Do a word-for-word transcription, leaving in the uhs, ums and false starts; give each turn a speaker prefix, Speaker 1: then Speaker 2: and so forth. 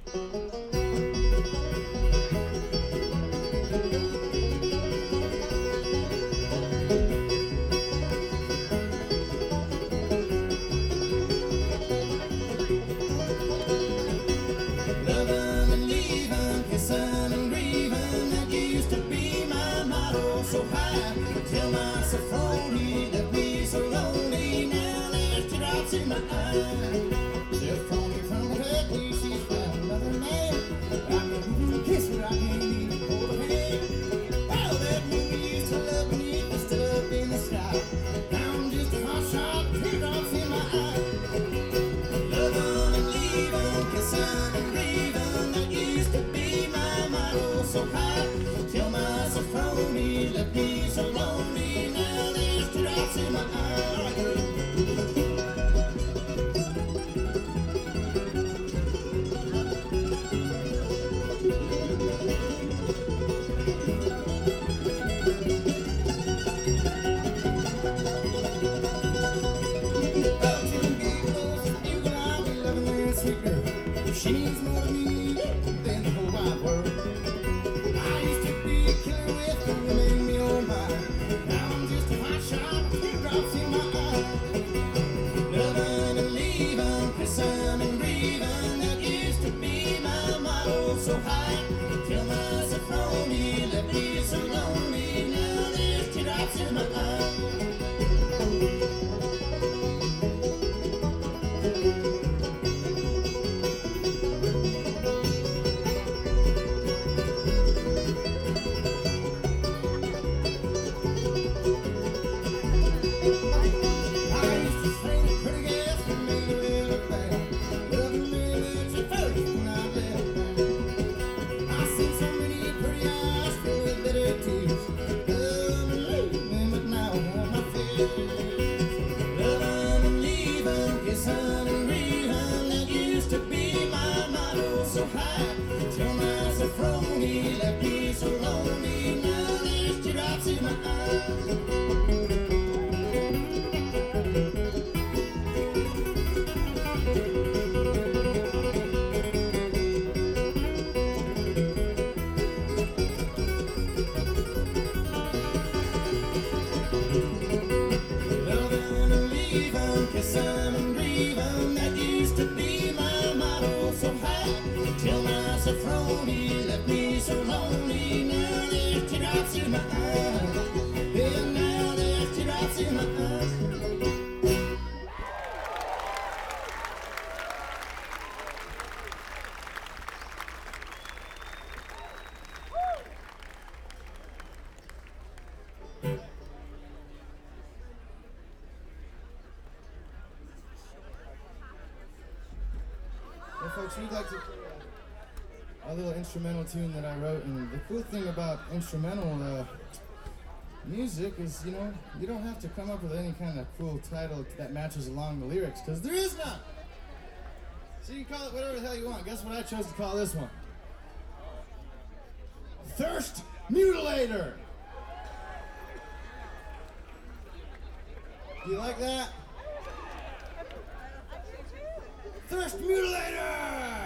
Speaker 1: Folks, we'd like to play a, a little instrumental tune that I wrote, and the cool thing about instrumental uh, music is, you know, you don't have to come up with any kind of cool title that matches along the lyrics, because there is none. So you can call it whatever the hell you want. Guess what I chose to call this one? Thirst Mutilator! Do you like that? Thirst Mutilator!